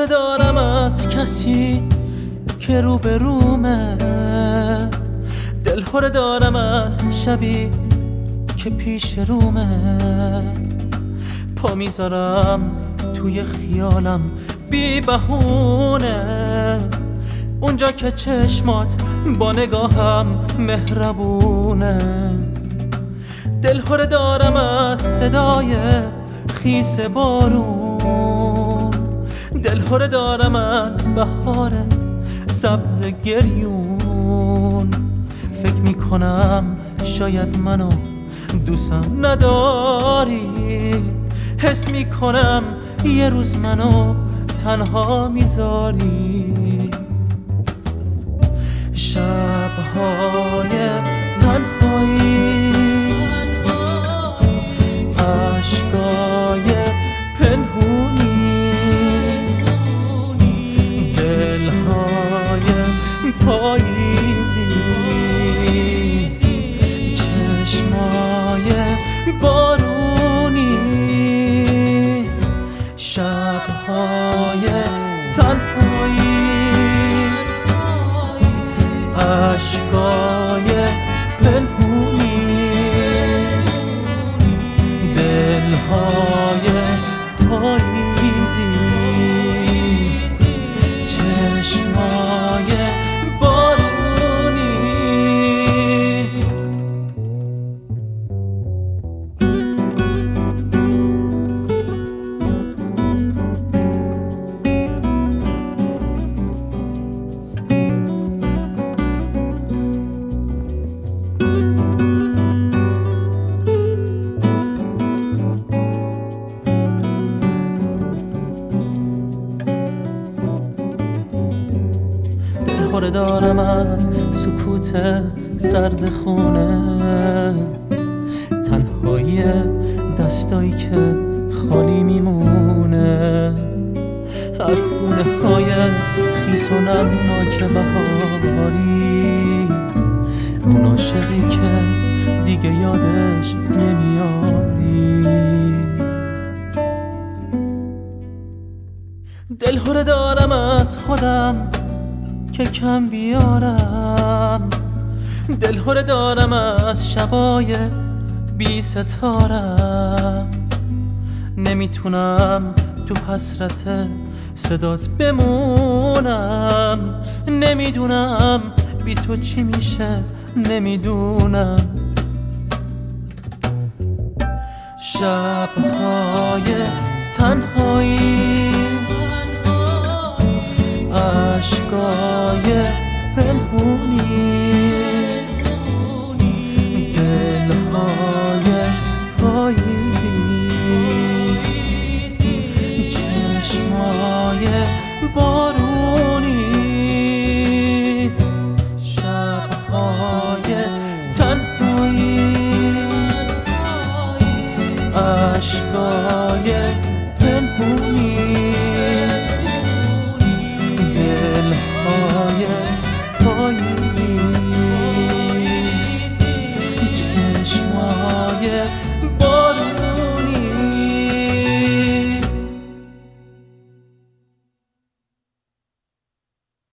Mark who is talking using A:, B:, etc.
A: دلهره دارم از کسی که روبرومه، دلهره دارم از شبی که پیش رومه. پا میذارم توی خیالم بی بهونه، اونجا که چشمات با نگاهم مهربونه. دلهره دارم از صدای خیس بارون، دلهره دارم از بهار سبز گریون. فکر میکنم شاید منو دوستم نداری، حس میکنم یه روز منو تنها میذاری. شبهای تنهایی، عشقای پنهونی، دلهای پاییزی، چشمای بارونی. شبهای تنهایی، عشقای پنهونی، دلهای پاییزی، چشمای بارونی. دلهره دارم از سکوت سرد خونه، تنهایی دستایی که خالی میمونه، از گونه های خیس و نمناک بهاری. اون عاشقی که دیگه یادش نمیاری. دلهره دارم از خودم که کم بیارم، دلهره دارم از شبای بی ستارم. نمیتونم تو حسرت صدات بمونم، نمیدونم بی تو چی میشه، نمیدونم. شبهای تنهایی، عشقای پنهونی، دلهای پاییزی، چشمای بارونی. شبهای تنهایی، عشقای پنهونی، دلهای پاییزی.